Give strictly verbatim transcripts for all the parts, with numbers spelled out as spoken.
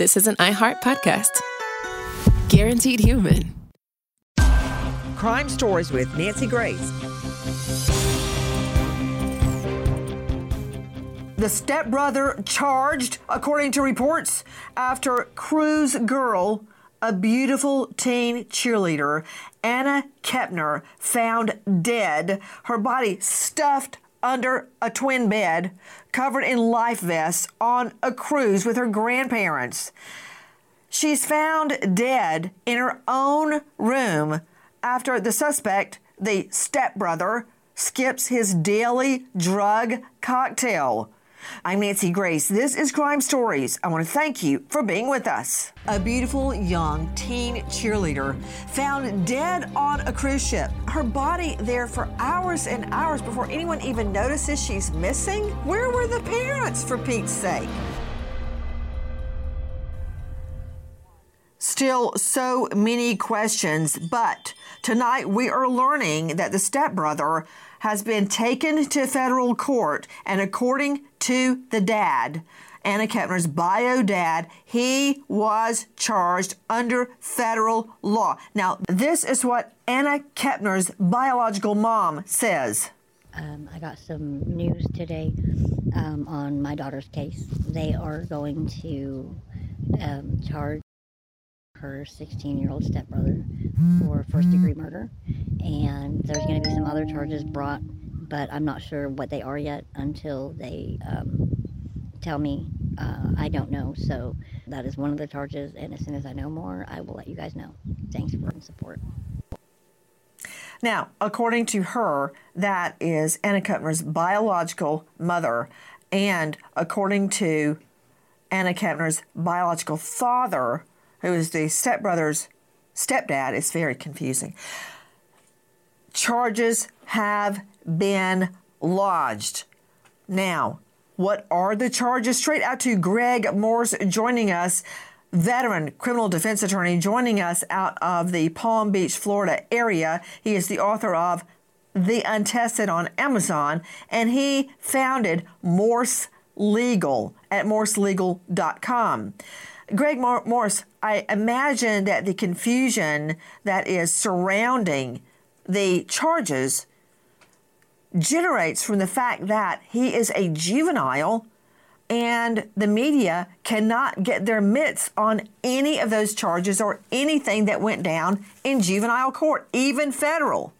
this is an iHeart podcast. Guaranteed human. Crime Stories with Nancy Grace. The stepbrother charged, according to reports, after Cruise Girl, a beautiful teen cheerleader, Anna Kepner, found dead, her body stuffed under a twin bed, covered in life vests on a cruise with her grandparents. She's found dead in her own room after the suspect, the stepbrother, skips his daily drug cocktail. I'm Nancy Grace. This is Crime Stories. I want to thank you for being with us. A beautiful young teen cheerleader found dead on a cruise ship. Her body there for hours and hours before anyone even notices she's missing. Where were the parents, for Pete's sake? Still so many questions, but tonight we are learning that the stepbrother has been taken to federal court, and according to the dad, Anna Kepner's bio dad, he was charged under federal law. Now, this is what Anna Kepner's biological mom says. Um, I got some news today um, on my daughter's case. They are going to um, charge her sixteen-year-old stepbrother for first-degree murder, and there's going to be some other charges brought, but I'm not sure what they are yet until they um, tell me. Uh, I don't know, so that is one of the charges, and as soon as I know more, I will let you guys know. Thanks for the support. Now, according to her, that is Anna Kepner's biological mother, and according to Anna Kepner's biological father, who is the stepbrother's stepdad, it's very confusing. Charges have been lodged. Now, what are the charges? Straight out to Greg Morse joining us, veteran criminal defense attorney joining us out of the Palm Beach, Florida area. He is the author of The Untested on Amazon, and he founded Morse Legal at morse legal dot com. Greg Morse, I imagine that the confusion that is surrounding the charges generates from the fact that he is a juvenile and the media cannot get their mitts on any of those charges or anything that went down in juvenile court, even federal.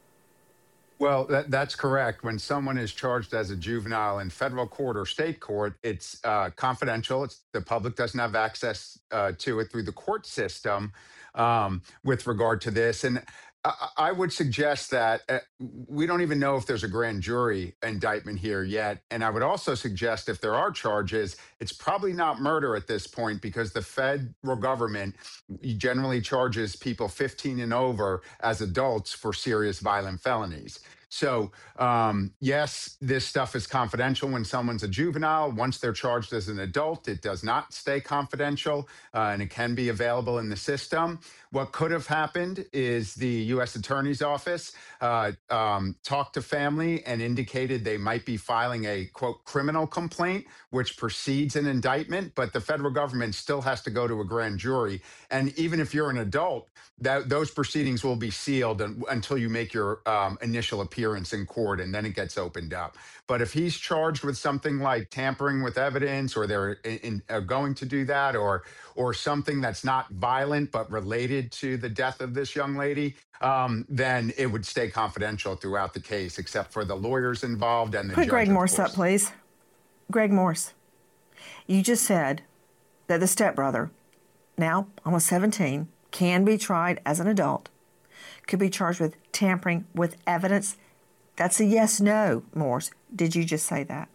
Well, that, that's correct. When someone is charged as a juvenile in federal court or state court, it's uh, confidential. It's, the public doesn't have access uh, to it through the court system um, with regard to this. And I, I would suggest that uh, we don't even know if there's a grand jury indictment here yet. And I would also suggest if there are charges, it's probably not murder at this point, because the federal government generally charges people fifteen and over as adults for serious violent felonies. So, um, yes, this stuff is confidential when someone's a juvenile. Once they're charged as an adult, it does not stay confidential, uh, and it can be available in the system. What could have happened is the U S Attorney's Office uh, um, talked to family and indicated they might be filing a, quote, criminal complaint, which precedes an indictment, but the federal government still has to go to a grand jury. And even if you're an adult, that those proceedings will be sealed un- until you make your um, initial appearance in court, and then it gets opened up. But if he's charged with something like tampering with evidence, or they're in, in, uh, going to do that, or or something that's not violent but related to the death of this young lady, um, then it would stay confidential throughout the case, except for the lawyers involved and the judge. Put Greg Morse up, please. Greg Morse, you just said that the stepbrother, now almost seventeen, can be tried as an adult, could be charged with tampering with evidence. That's a yes, no, Morse. Did you just say that?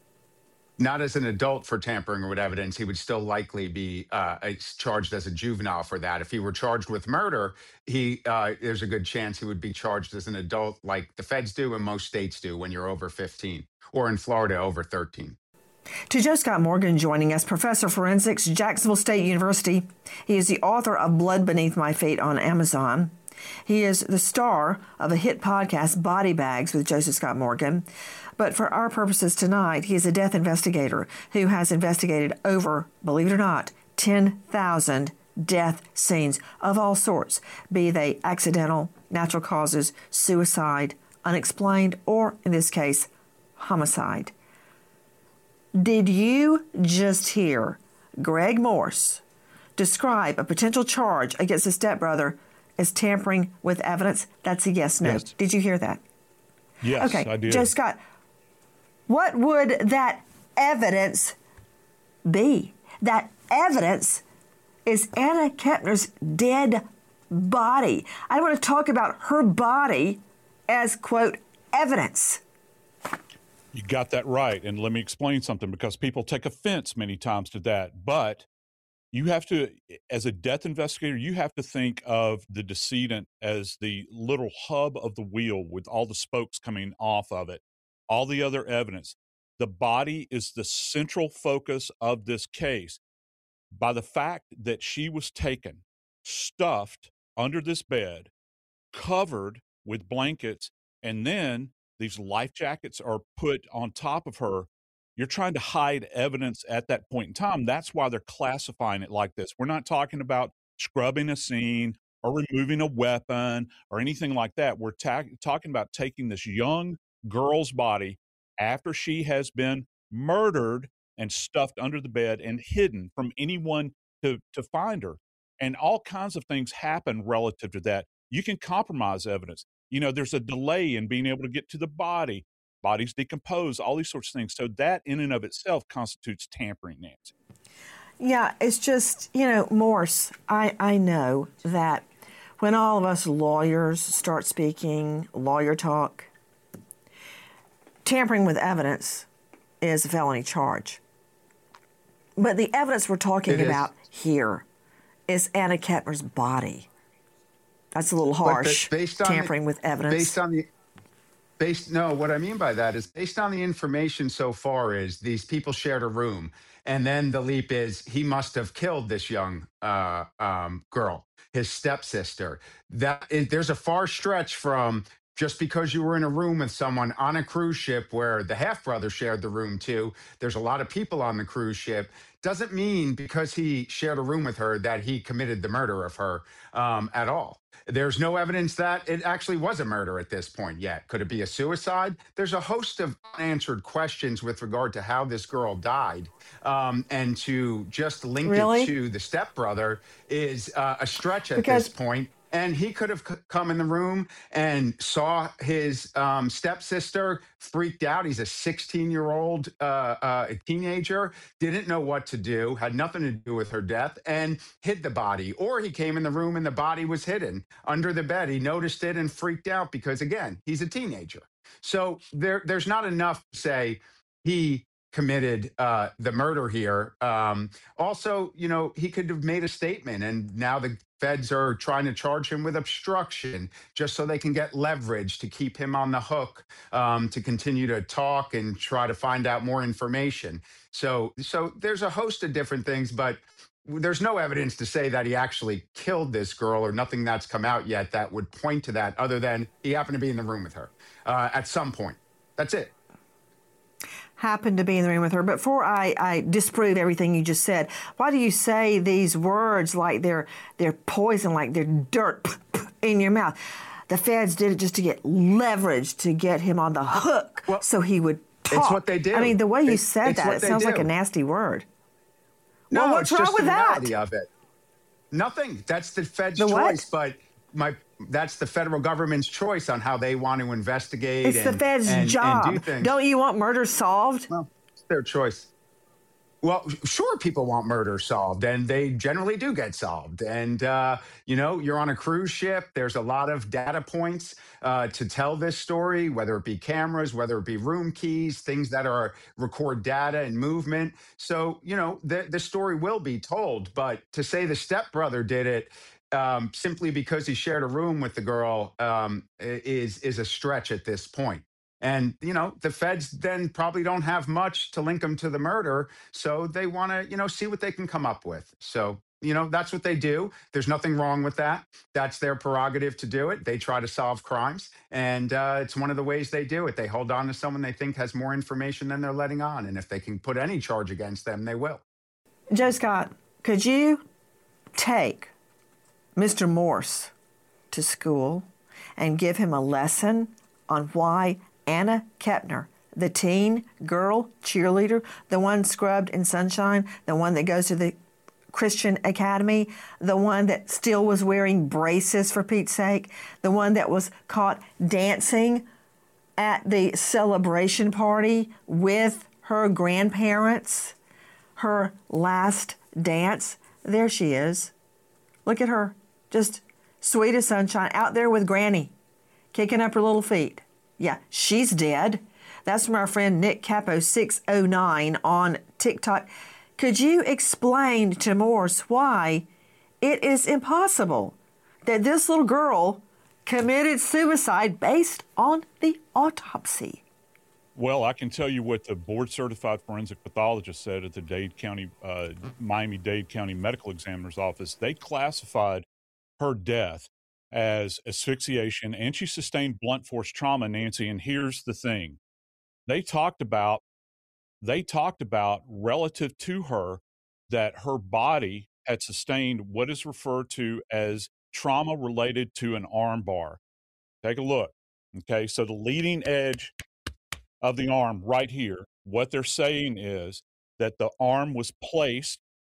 Not as an adult for tampering with evidence. He would still likely be uh, charged as a juvenile for that. If he were charged with murder, he uh, there's a good chance he would be charged as an adult, like the feds do and most states do when you're over fifteen, or in Florida, over thirteen. To Joe Scott Morgan joining us, Professor of Forensics, Jacksonville State University. He is the author of Blood Beneath My Feet on Amazon. He is the star of a hit podcast, Body Bags, with Joseph Scott Morgan. But for our purposes tonight, he is a death investigator who has investigated over, believe it or not, ten thousand death scenes of all sorts, be they accidental, natural causes, suicide, unexplained, or in this case, homicide. Did you just hear Greg Morse describe a potential charge against his stepbrother as tampering with evidence? That's a yes, no. Yes. Did you hear that? Yes, okay. I did. Joe Scott, what would that evidence be? That evidence is Anna Kepner's dead body. I want to talk about her body as, quote, evidence. You got that right. And let me explain something, because people take offense many times to that. But you have to, as a death investigator, you have to think of the decedent as the little hub of the wheel with all the spokes coming off of it, all the other evidence. The body is the central focus of this case. By the fact that she was taken, stuffed under this bed, covered with blankets, and then these life jackets are put on top of her, you're trying to hide evidence at that point in time. That's why they're classifying it like this. We're not talking about scrubbing a scene or removing a weapon or anything like that. We're ta- talking about taking this young girl's body after she has been murdered and stuffed under the bed and hidden from anyone to, to find her. And all kinds of things happen relative to that. You can compromise evidence. You know, there's a delay in being able to get to the body. Bodies decompose, all these sorts of things. So that in and of itself constitutes tampering, Nancy. Yeah, it's just, you know, Morse, I, I know that when all of us lawyers start speaking lawyer talk, tampering with evidence is a felony charge. But the evidence we're talking It is. about here is Anna Kepner's body. That's a little But harsh, ba- based on tampering the, with evidence. based on the based no, what I mean by that is based on the information so far is these people shared a room, and then the leap is he must have killed this young uh, um, girl, his stepsister. That is, there's a far stretch from just because you were in a room with someone on a cruise ship where the half brother shared the room too. There's a lot of people on the cruise ship. Doesn't mean because he shared a room with her that he committed the murder of her um, at all. There's no evidence that it actually was a murder at this point yet. Could it be a suicide? There's a host of unanswered questions with regard to how this girl died. Um, and to just link Really? it to the stepbrother is uh, a stretch at Because- this point. And he could have c- come in the room and saw his um, stepsister, freaked out. He's a sixteen-year-old uh, uh, teenager, didn't know what to do, had nothing to do with her death, and hid the body. Or he came in the room and the body was hidden under the bed. He noticed it and freaked out because, again, he's a teenager. So there, there's not enough to say he committed uh, the murder here. Um, also, you know, he could have made a statement, and now the feds are trying to charge him with obstruction just so they can get leverage to keep him on the hook um, to continue to talk and try to find out more information. So, so there's a host of different things, but there's no evidence to say that he actually killed this girl, or nothing that's come out yet that would point to that, other than he happened to be in the room with her uh, at some point. That's it. Happened to be in the room with her. But before I, I disprove everything you just said, why do you say these words like they're they're poison, like they're dirt in your mouth? The feds did it just to get leverage, to get him on the hook, Well, so he would talk. it's what they do. I mean, the way you It's- said it's that, what it they sounds like do. a nasty word. No, Well, what's it's wrong just with the that? reality of it. Nothing. That's the Fed's The what? choice, but my that's the federal government's choice on how they want to investigate. It's and, the feds' and, job. And do things. Don't you want murder solved? Well, it's their choice. Well, sure, people want murder solved, and they generally do get solved. And, uh, you know, you're on a cruise ship. There's a lot of data points uh, to tell this story, whether it be cameras, whether it be room keys, things that are record data and movement. So, you know, the, the story will be told. But to say the stepbrother did it um, simply because he shared a room with the girl um, is is a stretch at this point. And, you know, the feds then probably don't have much to link them to the murder. So they want to, you know, see what they can come up with. So, you know, that's what they do. There's nothing wrong with that. That's their prerogative to do it. They try to solve crimes. And uh, it's one of the ways they do it. They hold on to someone they think has more information than they're letting on. And if they can put any charge against them, they will. Joe Scott, could you take Mister Morse to school and give him a lesson on why Anna Kepner, the teen girl cheerleader, the one scrubbed in sunshine, the one that goes to the Christian Academy, the one that still was wearing braces for Pete's sake, the one that was caught dancing at the celebration party with her grandparents, her last dance. There she is. Look at her, just sweet as sunshine, out there with Granny, kicking up her little feet. Yeah, she's dead. That's from our friend Nick Capo six oh nine on TikTok. Could you explain to Morse why it is impossible that this little girl committed suicide based on the autopsy? Well, I can tell you what the board-certified forensic pathologist said at the Dade County, uh, Miami-Dade County Medical Examiner's Office. They classified her death as asphyxiation, and she sustained blunt force trauma, Nancy. And here's the thing. They talked about, they talked about relative to her that her body had sustained what is referred to as trauma related to an arm bar. Take a look. Okay, so the leading edge of the arm right here, what they're saying is that the arm was placed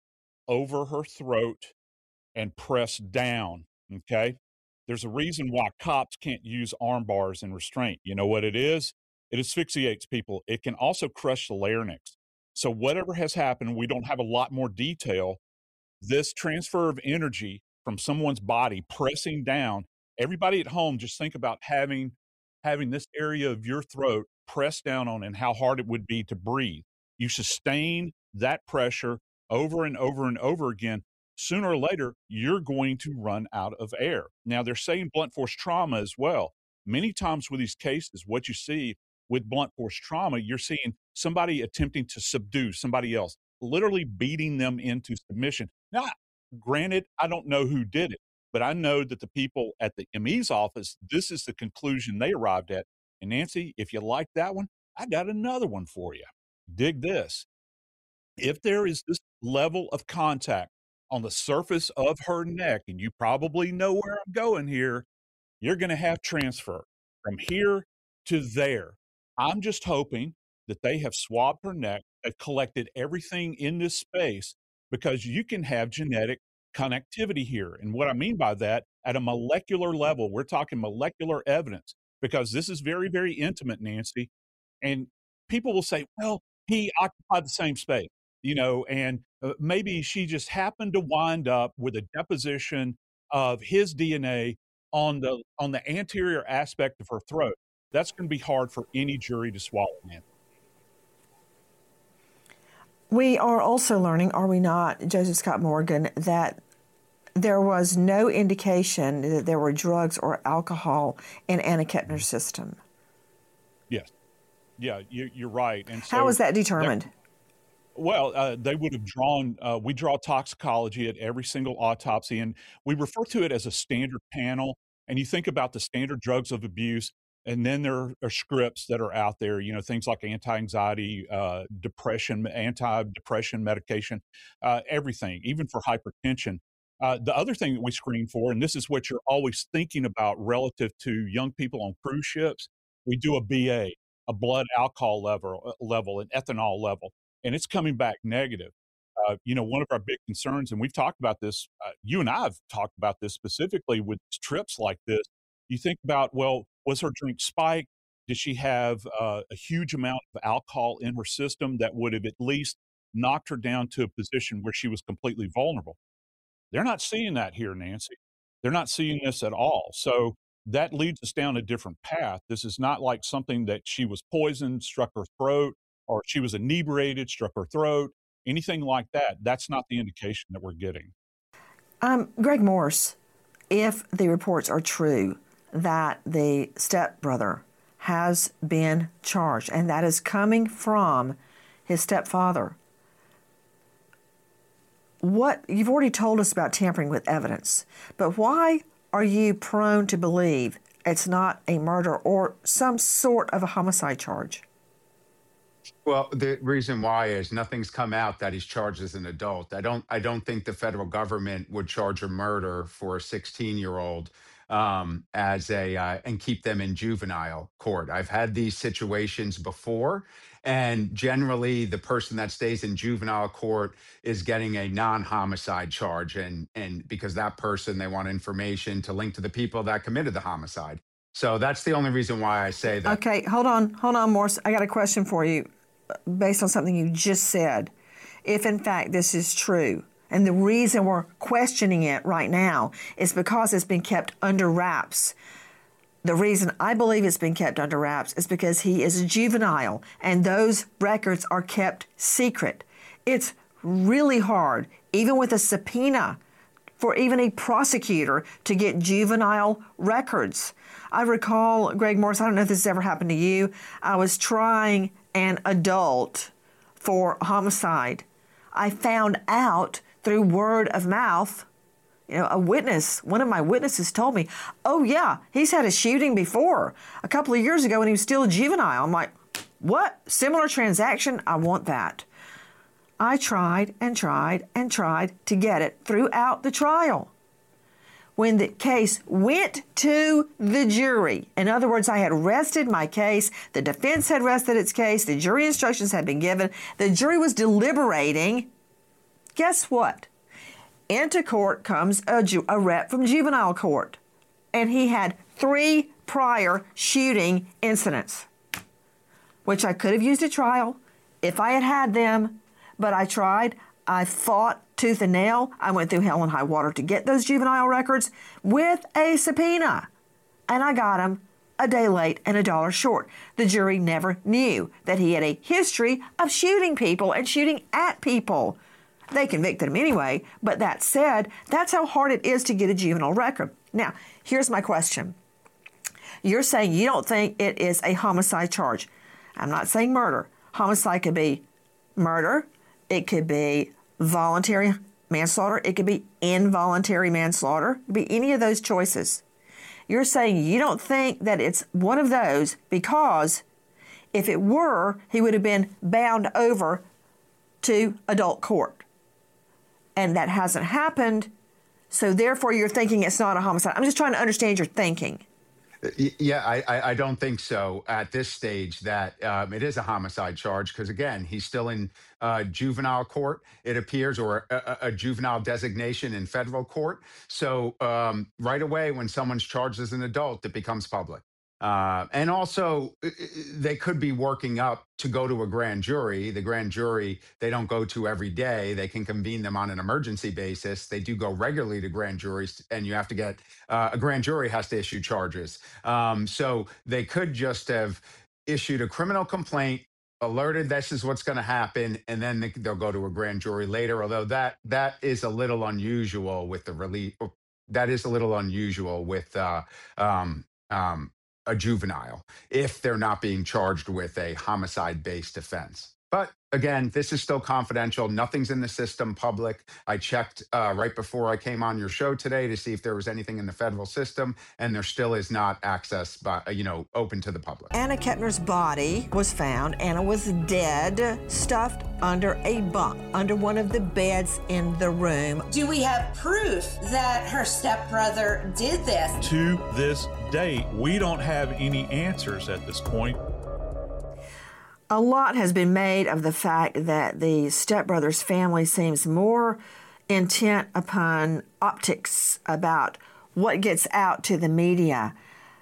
over her throat and pressed down. Okay, there's a reason why cops can't use arm bars in restraint. You know what it is? It asphyxiates people. It can also crush the larynx. So whatever has happened, we don't have a lot more detail. This transfer of energy from someone's body pressing down, everybody at home, just think about having having this area of your throat pressed down on and how hard it would be to breathe. You sustain that pressure over and over and over again. Sooner or later, you're going to run out of air. Now, they're saying blunt force trauma as well. Many times with these cases, what you see with blunt force trauma, you're seeing somebody attempting to subdue somebody else, literally beating them into submission. Now, granted, I don't know who did it, but I know that the people at the M E's office, this is the conclusion they arrived at. And Nancy, if you like that one, I got another one for you. Dig this. If there is this level of contact on the surface of her neck, and you probably know where I'm going here, you're going to have transfer from here to there. I'm just hoping that they have swabbed her neck, have collected everything in this space, because you can have genetic connectivity here. And what I mean by that, at a molecular level, we're talking molecular evidence, because this is very, very intimate, Nancy. And people will say, well, he occupied the same space, you know, and uh, maybe she just happened to wind up with a deposition of his D N A on the on the anterior aspect of her throat. That's going to be hard for any jury to swallow, man. We are also learning, are we not, Joseph Scott Morgan, that there was no indication that there were drugs or alcohol in Anna Kepner's system. Yes. Yeah, you, you're right. And so how was that determined? That, well, uh, they would have drawn, uh, we draw toxicology at every single autopsy, and we refer to it as a standard panel. And you think about the standard drugs of abuse, and then there are scripts that are out there, you know, things like anti-anxiety, uh, depression, anti-depression medication, uh, everything, even for hypertension. Uh, the other thing that we screen for, and this is what you're always thinking about relative to young people on cruise ships, we do a B A, a blood alcohol level, level, an ethanol level, and it's coming back negative. Uh, you know, one of our big concerns, and we've talked about this, uh, you and I have talked about this specifically with trips like this. You think about, well, was her drink spiked? Did she have uh, a huge amount of alcohol in her system that would have at least knocked her down to a position where she was completely vulnerable? They're not seeing that here, Nancy. They're not seeing this at all. So that leads us down a different path. This is not like something that she was poisoned, struck her throat, or she was inebriated, struck her throat, anything like that. That's not the indication that we're getting. Um, Greg Morse, if the reports are true that the stepbrother has been charged, and that is coming from his stepfather, what you've already told us about tampering with evidence, but why are you prone to believe it's not a murder or some sort of a homicide charge? Well, the reason why is nothing's come out that he's charged as an adult. I don't. I don't think the federal government would charge a murder for a sixteen-year-old um, as a uh, and keep them in juvenile court. I've had these situations before, and generally, the person that stays in juvenile court is getting a non-homicide charge, and and because that person they want information to link to the people that committed the homicide. So that's the only reason why I say that. Okay, hold on, hold on, Morse. I got a question for you based on something you just said. If in fact this is true, and the reason we're questioning it right now is because it's been kept under wraps. The reason I believe it's been kept under wraps is because he is a juvenile and those records are kept secret. It's really hard, even with a subpoena, for even a prosecutor to get juvenile records. I recall, Greg Morse, I don't know if this has ever happened to you, I was trying an adult for homicide. I found out through word of mouth, you know, a witness, one of my witnesses told me, oh yeah, he's had a shooting before, a couple of years ago when he was still a juvenile. I'm like, what? Similar transaction? I want that. I tried and tried and tried to get it throughout the trial. When the case went to the jury, in other words, I had rested my case, the defense had rested its case, the jury instructions had been given, the jury was deliberating. Guess what? Into court comes a, ju- a rep from juvenile court, and he had three prior shooting incidents, which I could have used at trial if I had had them, but I tried. I fought tooth and nail. I went through hell and high water to get those juvenile records with a subpoena. And I got them a day late and a dollar short. The jury never knew that he had a history of shooting people and shooting at people. They convicted him anyway, but that said, that's how hard it is to get a juvenile record. Now, here's my question. You're saying you don't think it is a homicide charge. I'm not saying murder. Homicide could be murder. It could be voluntary manslaughter. It could be involuntary manslaughter. It could be any of those choices. You're saying you don't think that it's one of those because if it were, he would have been bound over to adult court. And that hasn't happened, so therefore you're thinking it's not a homicide. I'm just trying to understand your thinking. Yeah, I, I, I don't think so at this stage that um, it is a homicide charge because, again, he's still in uh, juvenile court, it appears, or a, a juvenile designation in federal court. So um, right away, when someone's charged as an adult, it becomes public. Uh, and also, they could be working up to go to a grand jury. The grand jury, they don't go to every day. They can convene them on an emergency basis. They do go regularly to grand juries, and you have to get, uh, a grand jury has to issue charges. Um, so they could just have issued a criminal complaint, alerted this is what's going to happen, and then they, they'll go to a grand jury later, although that that is a little unusual with the relief. That is a little unusual with uh, um, um, a juvenile if they're not being charged with a homicide-based offense. But again, this is still confidential. Nothing's in the system public. I checked uh, right before I came on your show today to see if there was anything in the federal system, and there still is not access, by, you know, open to the public. Anna Kepner's body was found. Anna was dead, stuffed under a bunk, under one of the beds in the room. Do we have proof that her stepbrother did this? To this date, we don't have any answers at this point. A lot has been made of the fact that the stepbrother's family seems more intent upon optics about what gets out to the media.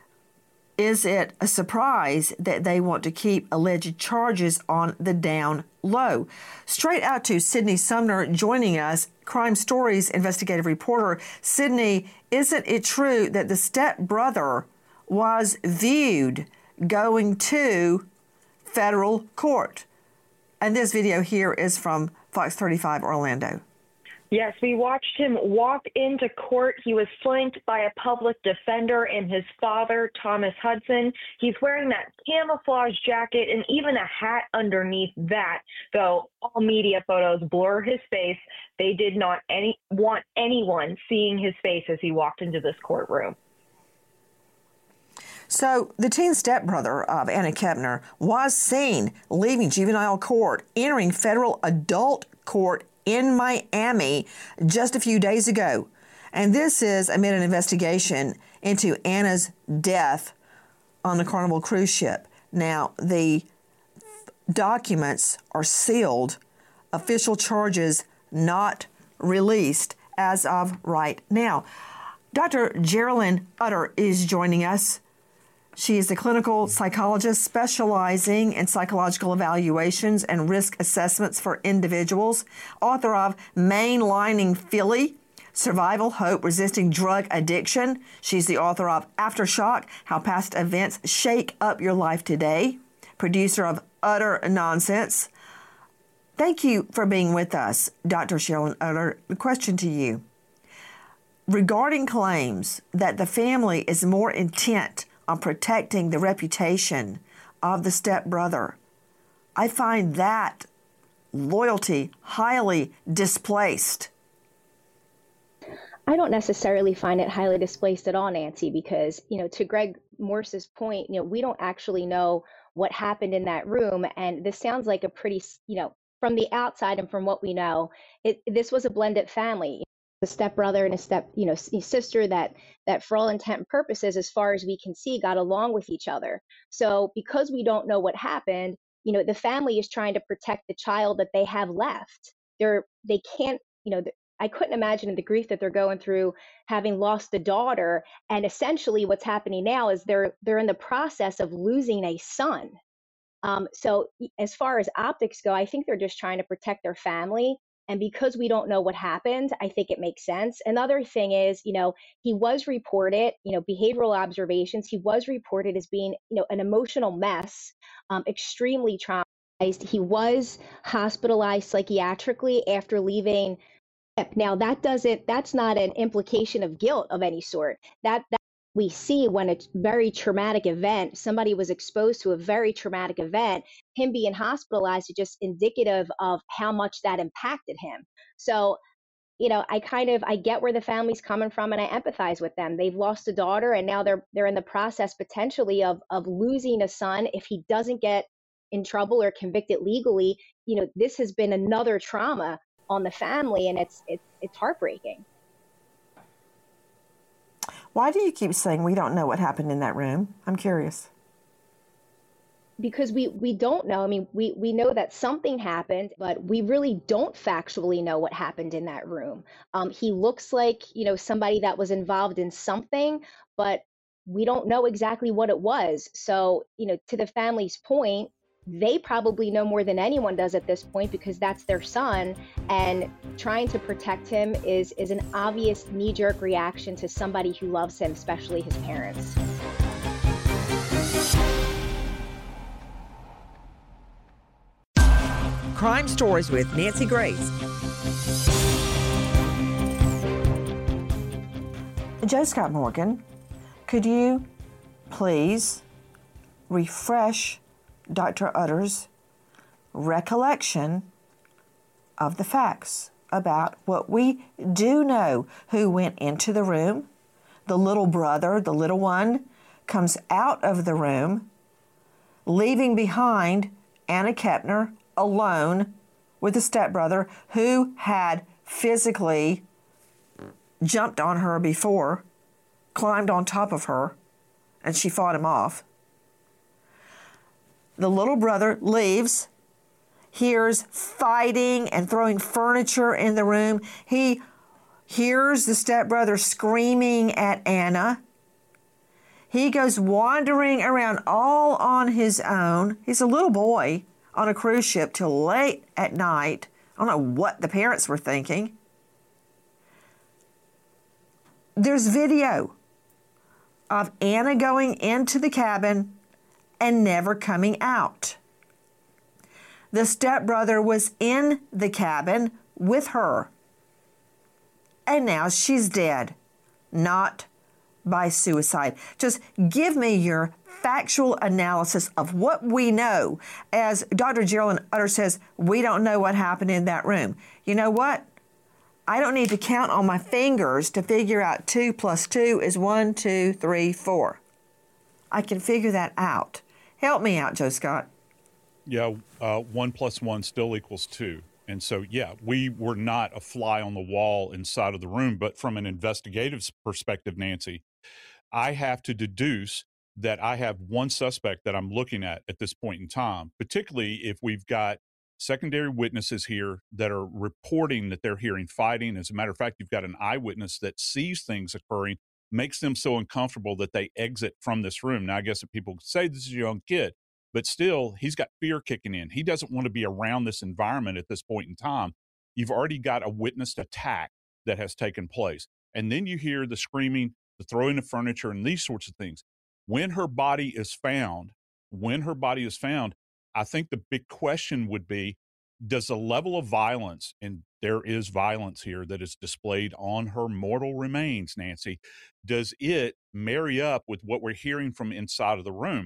Is it a surprise that they want to keep alleged charges on the down low? Straight out to Sydney Sumner joining us, Crime Stories investigative reporter. Sydney, isn't it true that the stepbrother was viewed going to federal court? And this video here is from Fox thirty-five Orlando. Yes, we watched him walk into court. He was flanked by a public defender and his father, Thomas Hudson. He's wearing that camouflage jacket and even a hat underneath that, though all media photos blur his face. They did not any want anyone seeing his face as he walked into this courtroom. So the teen stepbrother of Anna Kepner was seen leaving juvenile court, entering federal adult court in Miami just a few days ago. And this is amid an investigation into Anna's death on the Carnival cruise ship. Now, the documents are sealed, official charges not released as of right now. Doctor Geraldine Utter is joining us. She is a clinical psychologist specializing in psychological evaluations and risk assessments for individuals, author of Mainlining Philly, Survival, Hope, Resisting Drug Addiction. She's the author of Aftershock, How Past Events Shake Up Your Life Today, producer of Utter Nonsense. Thank you for being with us, Doctor Geraldine Utter. The question to you. Regarding claims that the family is more intent on protecting the reputation of the stepbrother, I find that loyalty highly displaced. I don't necessarily find it highly displaced at all, Nancy, because, you know, to Greg Morse's point, you know, we don't actually know what happened in that room. And this sounds like a pretty, you know, from the outside and from what we know, it, this was a blended family. A stepbrother and a step, you know, sister that that for all intent and purposes, as far as we can see, got along with each other. So because we don't know what happened, you know, the family is trying to protect the child that they have left. They're they can't, you know, I couldn't imagine the grief that they're going through having lost a daughter. And essentially what's happening now is they're they're in the process of losing a son. Um, so as far as optics go, I think they're just trying to protect their family. And because we don't know what happened, I think it makes sense. Another thing is, you know, he was reported, you know, behavioral observations. He was reported as being, you know, an emotional mess, um, extremely traumatized. He was hospitalized psychiatrically after leaving. Now, that doesn't, that's not an implication of guilt of any sort. That, that we see when a very traumatic event, somebody was exposed to a very traumatic event, him being hospitalized is just indicative of how much that impacted him. So, you know, I kind of, I get where the family's coming from and I empathize with them. They've lost a daughter and now they're, they're in the process potentially of, of losing a son. If he doesn't get in trouble or convicted legally, you know, this has been another trauma on the family and it's, it's, it's heartbreaking. Why do you keep saying we don't know what happened in that room? I'm curious. Because we, we don't know. I mean, we, we know that something happened, but we really don't factually know what happened in that room. Um, he looks like, you know, somebody that was involved in something, but we don't know exactly what it was. So, you know, to the family's point, they probably know more than anyone does at this point because that's their son, and trying to protect him is is an obvious knee-jerk reaction to somebody who loves him, especially his parents. Crime Stories with Nancy Grace. Joe Scott Morgan, could you please refresh Doctor Utter's recollection of the facts about what we do know, who went into the room. The little brother, the little one, comes out of the room, leaving behind Anna Kepner alone with the stepbrother who had physically jumped on her before, climbed on top of her, and she fought him off. The little brother leaves, hears fighting and throwing furniture in the room. He hears the stepbrother screaming at Anna. He goes wandering around all on his own. He's a little boy on a cruise ship till late at night. I don't know what the parents were thinking. There's video of Anna going into the cabin and never coming out. The stepbrother was in the cabin with her, and now she's dead, not by suicide. Just give me your factual analysis of what we know. As Doctor Geraldine Utter says, we don't know what happened in that room. You know what? I don't need to count on my fingers to figure out two plus two is one, two, three, four. I can figure that out. Help me out, Joe Scott. Yeah, uh, one plus one still equals two. And so, yeah, we were not a fly on the wall inside of the room. But from an investigative perspective, Nancy, I have to deduce that I have one suspect that I'm looking at at this point in time, particularly if we've got secondary witnesses here that are reporting that they're hearing fighting. As a matter of fact, you've got an eyewitness that sees things occurring, makes them so uncomfortable that they exit from this room. Now, I guess if people say this is a young kid, but still, he's got fear kicking in. He doesn't want to be around this environment at this point in time. You've already got a witnessed attack that has taken place. And then you hear the screaming, the throwing of furniture, and these sorts of things. When her body is found, when her body is found, I think the big question would be, does the level of violence, and there is violence here that is displayed on her mortal remains, Nancy, does it marry up with what we're hearing from inside of the room?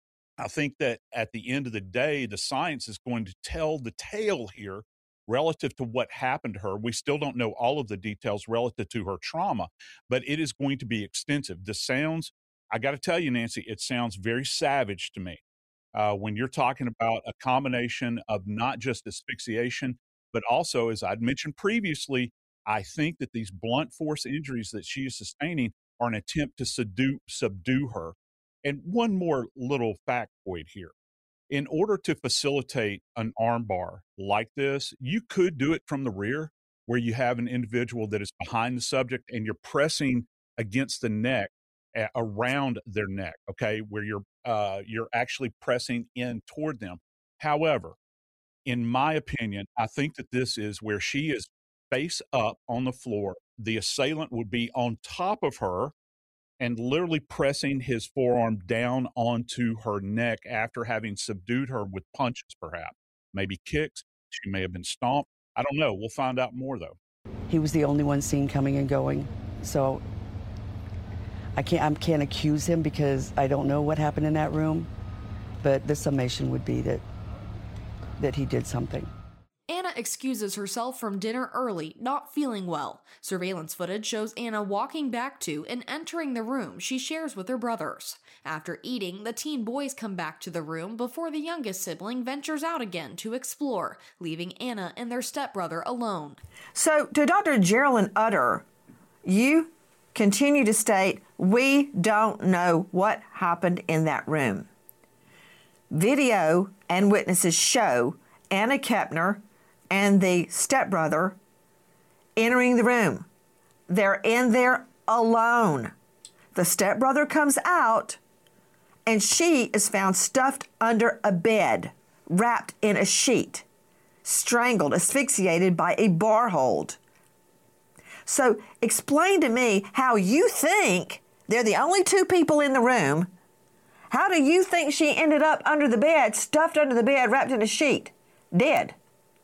I think that at the end of the day, the science is going to tell the tale here relative to what happened to her. We still don't know all of the details relative to her trauma, but it is going to be extensive. The sounds, I got to tell you, Nancy, it sounds very savage to me. Uh, when you're talking about a combination of not just asphyxiation, but also, as I'd mentioned previously, I think that these blunt force injuries that she is sustaining are an attempt to subdue, subdue her. And one more little factoid here. In order to facilitate an armbar like this, you could do it from the rear, where you have an individual that is behind the subject and you're pressing against the neck, uh, around their neck, okay, where you're uh, you're actually pressing in toward them. However, in my opinion, I think that this is where she is face up on the floor. The assailant would be on top of her and literally pressing his forearm down onto her neck after having subdued her with punches, perhaps, maybe kicks. She may have been stomped. I don't know. We'll find out more, though. He was the only one seen coming and going, so I can't, I can't accuse him because I don't know what happened in that room, but the summation would be that, that he did something. Anna excuses herself from dinner early, not feeling well. Surveillance footage shows Anna walking back to and entering the room she shares with her brothers. After eating, the teen boys come back to the room before the youngest sibling ventures out again to explore, leaving Anna and their stepbrother alone. So, to Doctor Geraldine Utter, you continue to state, we don't know what happened in that room. Video and witnesses show Anna Kepner and the stepbrother entering the room. They're in there alone. The stepbrother comes out and she is found stuffed under a bed, wrapped in a sheet, strangled, asphyxiated by a bar hold. So explain to me how you think they're the only two people in the room. How do you think she ended up under the bed, stuffed under the bed, wrapped in a sheet, dead?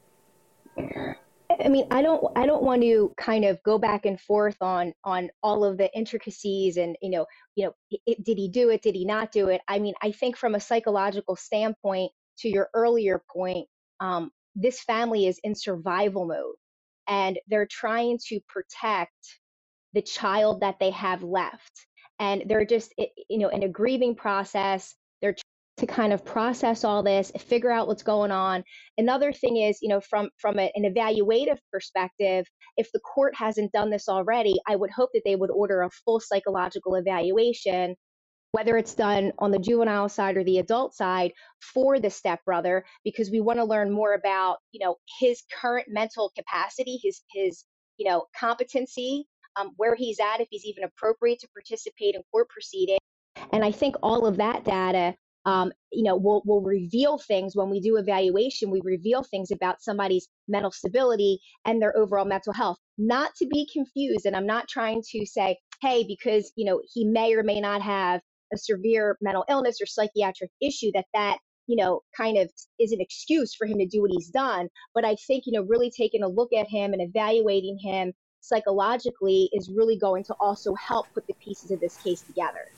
I mean, I don't, I don't want to kind of go back and forth on, on all of the intricacies and, you know, you know, it, did he do it? Did he not do it? I mean, I think from a psychological standpoint, to your earlier point, um, this family is in survival mode and they're trying to protect the child that they have left. And they're just, you know, in a grieving process. They're to kind of process all this, figure out what's going on. Another thing is, you know, from, from a, an evaluative perspective, if the court hasn't done this already, I would hope that they would order a full psychological evaluation, whether it's done on the juvenile side or the adult side for the stepbrother, because we want to learn more about, you know, his current mental capacity, his, his, you know, competency, um, where he's at, if he's even appropriate to participate in court proceedings. And I think all of that data Um, you know, we'll, we'll reveal things when we do evaluation. We reveal things about somebody's mental stability and their overall mental health. Not to be confused, and I'm not trying to say, hey, because, you know, he may or may not have a severe mental illness or psychiatric issue, that that, you know, kind of is an excuse for him to do what he's done. But I think, you know, really taking a look at him and evaluating him psychologically is really going to also help put the pieces of this case together.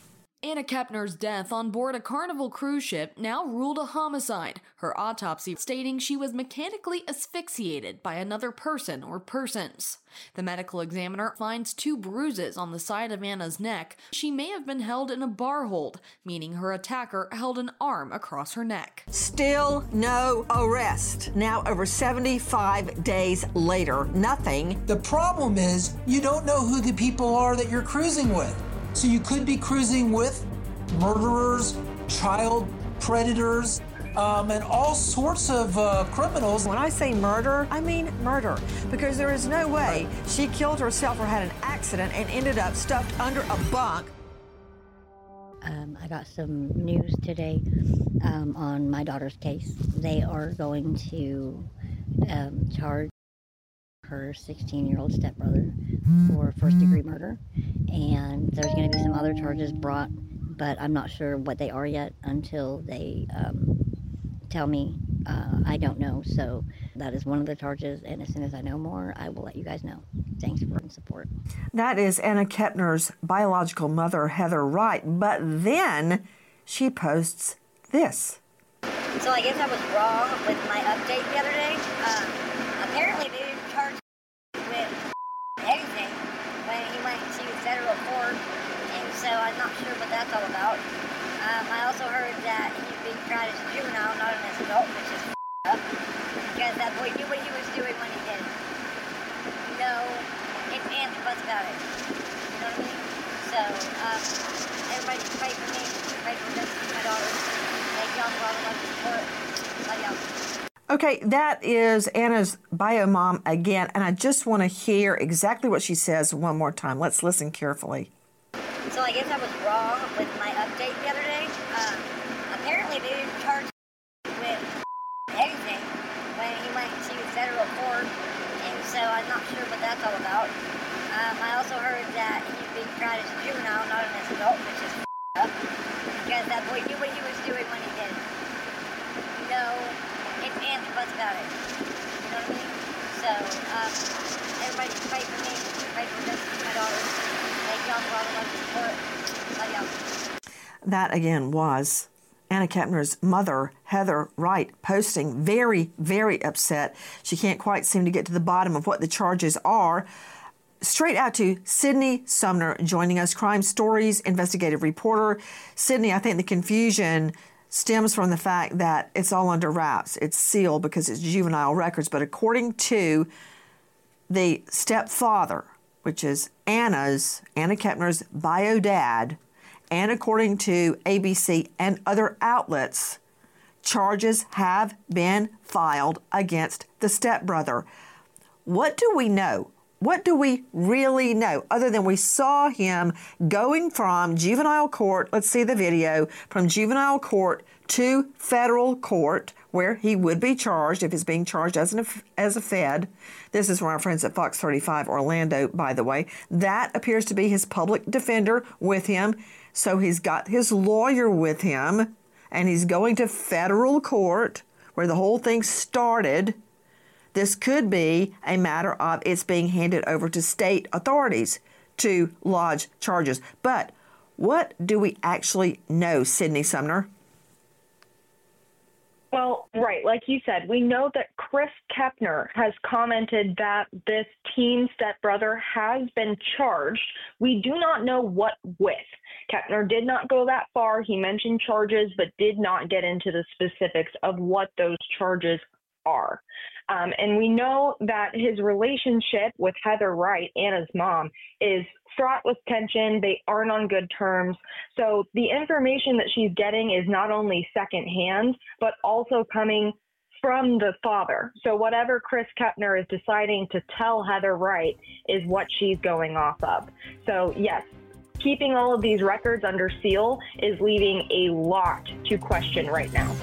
Anna Kepner's death on board a Carnival cruise ship now ruled a homicide, her autopsy stating she was mechanically asphyxiated by another person or persons. The medical examiner finds two bruises on the side of Anna's neck. She may have been held in a bar hold, meaning her attacker held an arm across her neck. Still no arrest. Now over seventy-five days later, nothing. The problem is you don't know who the people are that you're cruising with. So you could be cruising with murderers, child predators, um, and all sorts of uh, criminals. When I say murder, I mean murder. Because there is no way she killed herself or had an accident and ended up stuffed under a bunk. Um, I got some news today um, on my daughter's case. They are going to um, charge her sixteen-year-old stepbrother for first-degree murder, and there's going to be some other charges brought, but I'm not sure what they are yet until they um, tell me. Uh, I don't know, so that is one of the charges, and as soon as I know more, I will let you guys know. Thanks for your support. That is Anna Kepner's biological mother, Heather Wright, but then she posts this. So I guess I was wrong with my update the other day. Um, apparently they didn't charge with anything when he went to federal court, and so I'm not sure what that's all about. Um, I also heard that he's being tried as a juvenile, not an adult, which is up, because that boy knew what he was doing when he did it. No ifs, ands, or buts about it. You know what I mean? So, um, everybody just pray for me, pray for justice for my daughter. Thank y'all for all the love and support. Love y'all. Okay, that is Anna's bio mom again, and I just want to hear exactly what she says one more time. Let's listen carefully. So I guess I was wrong with my update the other day. Um, apparently they didn't charge with anything when he went to federal court, and so I'm not sure what that's all about. Um, I also heard that he's being tried as a juvenile, not an adult, which is up, because that boy knew what he was doing when he did it. No ifs, ands, or buts about it. You know what I mean? So, um, everybody just pray for me, pray for justice for my daughter. Thank y'all for all the love and support. Love y'all. That again was Anna Kepner's mother, Heather Wright, posting very, very upset. She can't quite seem to get to the bottom of what the charges are. Straight out to Sydney Sumner joining us, Crime Stories investigative reporter. Sydney, I think the confusion stems from the fact that it's all under wraps. It's sealed because it's juvenile records. But according to the stepfather, which is Anna's, Anna Kepner's bio dad, and according to A B C and other outlets, charges have been filed against the stepbrother. What do we know? What do we really know other than we saw him going from juvenile court, let's see the video, from juvenile court to federal court where he would be charged if he's being charged as, an, as a Fed. This is from our friends at Fox thirty-five Orlando, by the way. That appears to be his public defender with him. So he's got his lawyer with him, and he's going to federal court where the whole thing started. This could be a matter of it's being handed over to state authorities to lodge charges. But what do we actually know, Sydney Sumner? Well, right, like you said, we know that Chris Kepner has commented that this teen stepbrother has been charged. We do not know what with. Kepner did not go that far. He mentioned charges, but did not get into the specifics of what those charges are. Um, and we know that his relationship with Heather Wright, Anna's mom, is fraught with tension. They aren't on good terms. So the information that she's getting is not only secondhand, but also coming from the father. So whatever Chris Kepner is deciding to tell Heather Wright is what she's going off of. So yes, keeping all of these records under seal is leaving a lot to question right now.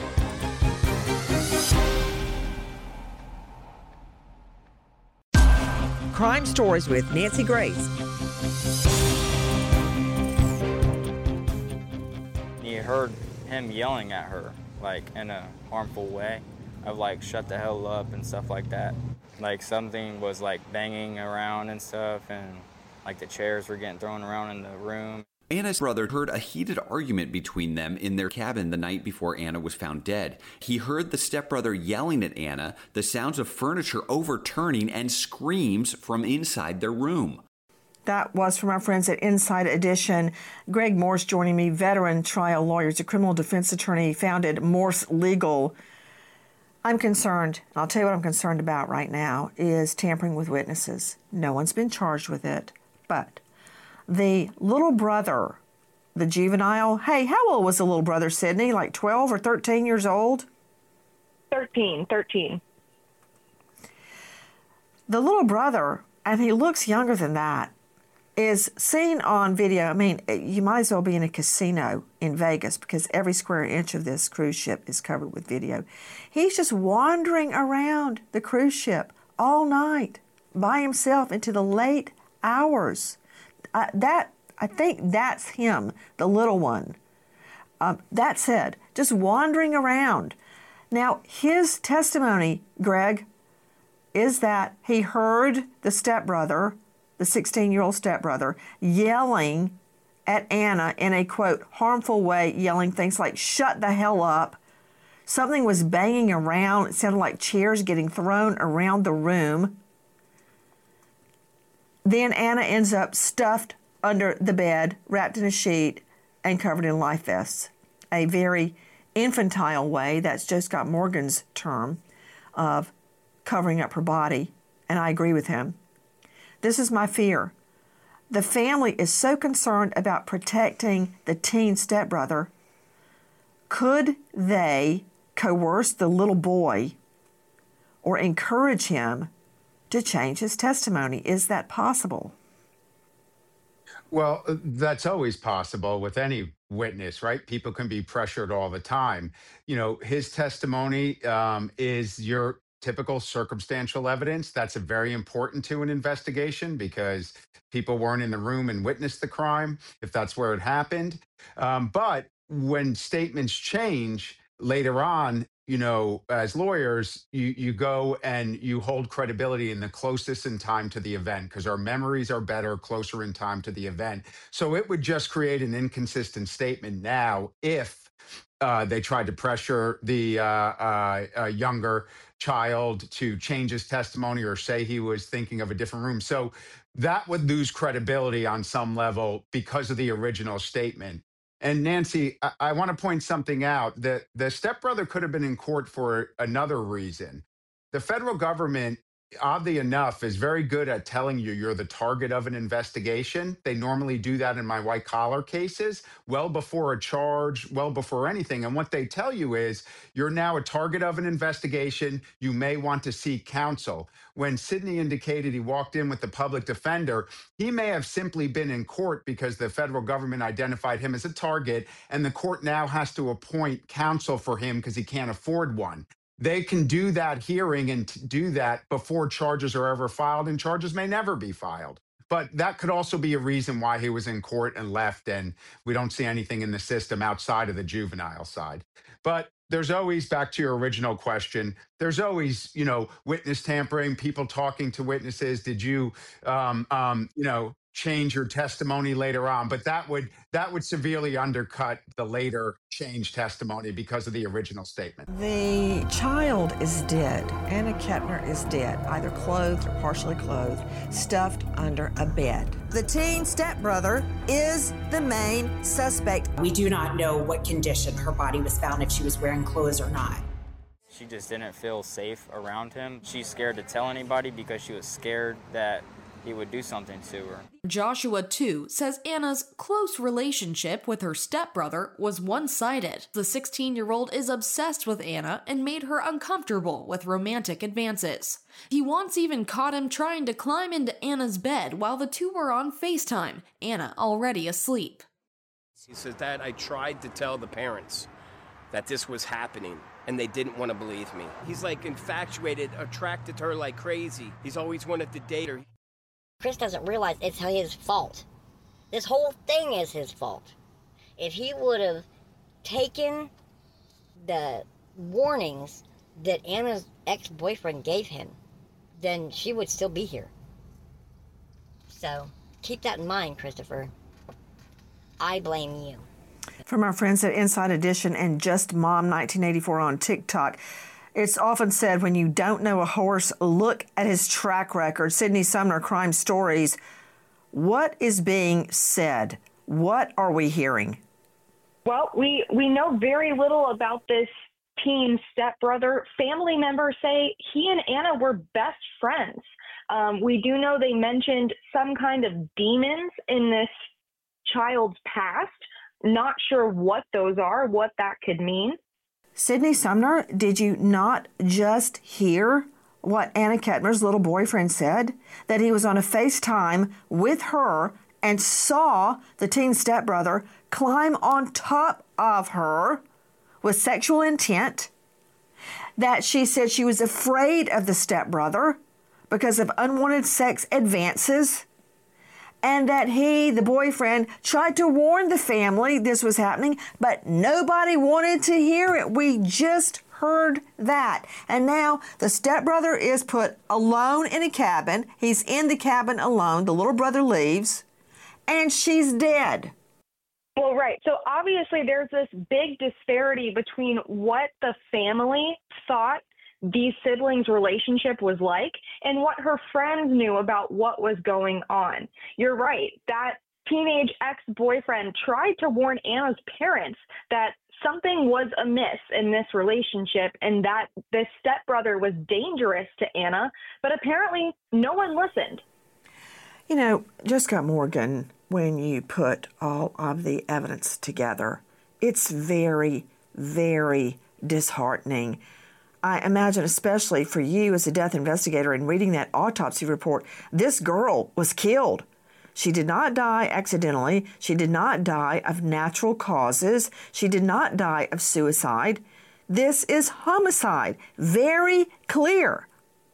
Crime Stories with Nancy Grace. You heard him yelling at her, like, in a harmful way, of, like, shut the hell up and stuff like that. Like, something was, like, banging around and stuff, and, like, the chairs were getting thrown around in the room. Anna's brother heard a heated argument between them in their cabin the night before Anna was found dead. He heard the stepbrother yelling at Anna, the sounds of furniture overturning, and screams from inside their room. That was from our friends at Inside Edition. Greg Morse joining me, veteran trial lawyer, a criminal defense attorney, founded Morse Legal. I'm concerned, and I'll tell you what I'm concerned about right now, is tampering with witnesses. No one's been charged with it, but the little brother, the juvenile, hey, how old was the little brother, Sydney? Like twelve or thirteen years old? thirteen, thirteen. The little brother, and he looks younger than that, is seen on video. I mean, you might as well be in a casino in Vegas because every square inch of this cruise ship is covered with video. He's just wandering around the cruise ship all night by himself into the late hours. Uh, that I think that's him, the little one. Um, that said, just wandering around. Now, his testimony, Greg, is that he heard the stepbrother, the sixteen-year-old stepbrother, yelling at Anna in a, quote, harmful way, yelling things like, shut the hell up. Something was banging around. It sounded like chairs getting thrown around the room. Then Anna ends up stuffed under the bed, wrapped in a sheet, and covered in life vests. A very infantile way. That's Joe Scott Morgan's term of covering up her body, and I agree with him. This is my fear. The family is so concerned about protecting the teen stepbrother. Could they coerce the little boy or encourage him to change his testimony? Is that possible? Well, that's always possible with any witness, right? People can be pressured all the time. You know, his testimony um, is your typical circumstantial evidence. That's a very important to an investigation because people weren't in the room and witnessed the crime, if that's where it happened. Um, but when statements change later on, you know, as lawyers, you, you go and you hold credibility in the closest in time to the event because our memories are better closer in time to the event. So it would just create an inconsistent statement now if uh, they tried to pressure the uh, uh, uh, younger child to change his testimony or say he was thinking of a different room. So that would lose credibility on some level because of the original statement. And Nancy, I, I want to point something out that the stepbrother could have been in court for another reason. The federal government, oddly enough, is very good at telling you you're the target of an investigation. They normally do that in my white collar cases, well before a charge, well before anything. And what they tell you is you're now a target of an investigation. You may want to seek counsel. When Sidney indicated he walked in with the public defender, he may have simply been in court because the federal government identified him as a target, and the court now has to appoint counsel for him because he can't afford one. They can do that hearing and do that before charges are ever filed, and charges may never be filed. But that could also be a reason why he was in court and left, and we don't see anything in the system outside of the juvenile side. But there's always, back to your original question, there's always, you know, witness tampering, people talking to witnesses. Did you, um, um, you know, change your testimony later on? But that would that would severely undercut the later changed testimony because of the original statement. The child is dead. Anna Kepner is dead, either clothed or partially clothed, stuffed under a bed. The teen stepbrother is the main suspect. We do not know what condition her body was found, if she was wearing clothes or not. She just didn't feel safe around him. She's scared to tell anybody because she was scared that he would do something to her. Joshua, too, says Anna's close relationship with her stepbrother was one-sided. The sixteen-year-old is obsessed with Anna and made her uncomfortable with romantic advances. He once even caught him trying to climb into Anna's bed while the two were on FaceTime, Anna already asleep. He says, Dad, I tried to tell the parents that this was happening, and they didn't want to believe me. He's like infatuated, attracted to her like crazy. He's always wanted to date her. Chris doesn't realize it's his fault. This whole thing is his fault. If he would have taken the warnings that Anna's ex-boyfriend gave him, then she would still be here. So keep that in mind, Christopher. I blame you. From our friends at Inside Edition and Just Mom nineteen eighty-four on TikTok, it's often said when you don't know a horse, look at his track record. Sydney Sumner, Crime Stories. What is being said? What are we hearing? Well, we, we know very little about this teen stepbrother. Family members say he and Anna were best friends. Um, we do know they mentioned some kind of demons in this child's past. Not sure what those are, what that could mean. Sydney Sumner, did you not just hear what Anna Kettner's little boyfriend said? That he was on a FaceTime with her and saw the teen stepbrother climb on top of her with sexual intent? That she said she was afraid of the stepbrother because of unwanted sex advances? And that he, the boyfriend, tried to warn the family this was happening, but nobody wanted to hear it. We just heard that. And now the stepbrother is put alone in a cabin. He's in the cabin alone. The little brother leaves, and she's dead. Well, right. So obviously there's this big disparity between what the family thought these siblings' relationship was like and what her friends knew about what was going on. You're right. That teenage ex-boyfriend tried to warn Anna's parents that something was amiss in this relationship and that this stepbrother was dangerous to Anna, but apparently no one listened. You know, Jessica Morgan, when you put all of the evidence together, it's very, very disheartening. I imagine, especially for you as a death investigator and reading that autopsy report, this girl was killed. She did not die accidentally. She did not die of natural causes. She did not die of suicide. This is homicide. Very clear.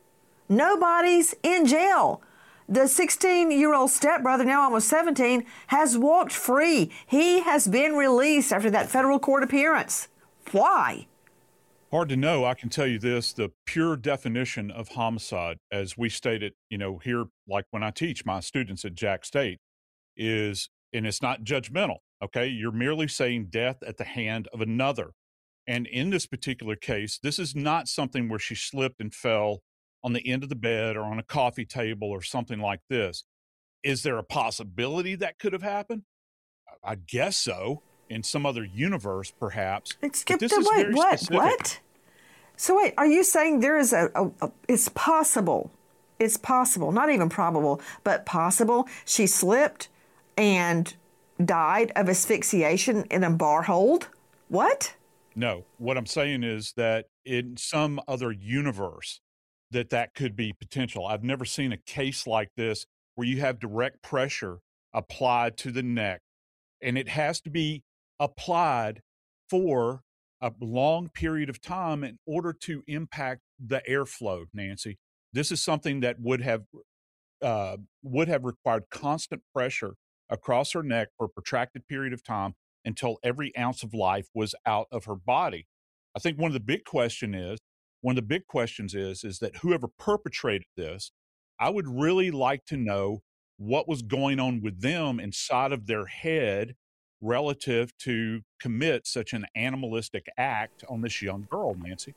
Nobody's in jail. The sixteen-year-old stepbrother, now almost seventeen, has walked free. He has been released after that federal court appearance. Why? Hard to know. I can tell you this, the pure definition of homicide, as we stated, you know, here, like when I teach my students at Jack State, is, and it's not judgmental, okay? You're merely saying death at the hand of another. And in this particular case, this is not something where she slipped and fell on the end of the bed or on a coffee table or something like this. Is there a possibility that could have happened? I guess so. In some other universe, perhaps. It's skip the wait, what? Specific. What? So wait, are you saying there is a, a, a, it's possible, it's possible, not even probable, but possible she slipped and died of asphyxiation in a bar hold? What? No, what I'm saying is that in some other universe that that could be potential. I've never seen a case like this where you have direct pressure applied to the neck, and it has to be applied for a long period of time in order to impact the airflow, Nancy. This is something that would have uh, would have required constant pressure across her neck for a protracted period of time until every ounce of life was out of her body. I think one of the big question is one of the big questions is is that whoever perpetrated this, I would really like to know what was going on with them inside of their head relative to commit such an animalistic act on this young girl, Nancy.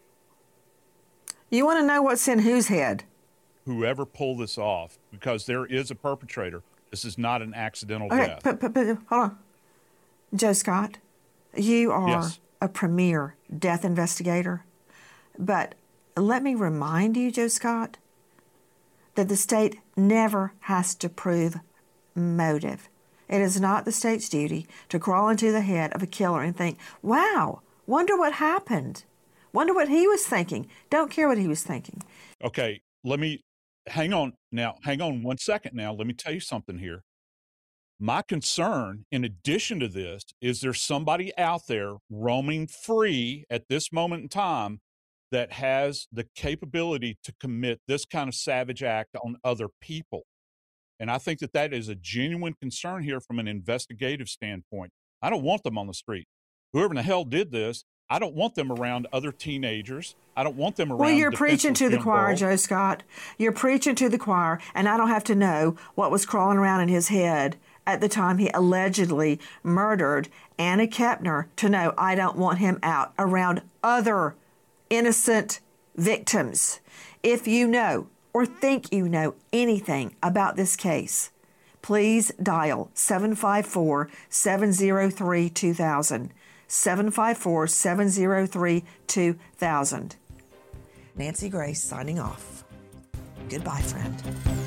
You want to know what's in whose head? Whoever pulled this off, because there is a perpetrator. This is not an accidental okay, death. But, but, but hold on. Joe Scott, you are yes. a premier death investigator. But let me remind you, Joe Scott, that the state never has to prove motive. It is not the state's duty to crawl into the head of a killer and think, wow, wonder what happened. Wonder what he was thinking. Don't care what he was thinking. Okay, let me, hang on now, hang on one second now. Let me tell you something here. My concern, in addition to this, is there's somebody out there roaming free at this moment in time that has the capability to commit this kind of savage act on other people. And I think that that is a genuine concern here from an investigative standpoint. I don't want them on the street. Whoever in the hell did this I don't want them around other teenagers. I don't want them around. Well, you're preaching to the young choir, girls. Joe Scott. You're preaching to the choir, and I don't have to know what was crawling around in his head at the time he allegedly murdered Anna Kepner to know I don't want him out around other innocent victims. If you know or think you know anything about this case, please dial seven five four, seven zero three, two thousand. seven five four, seven zero three, two thousand. Nancy Grace signing off. Goodbye, friend.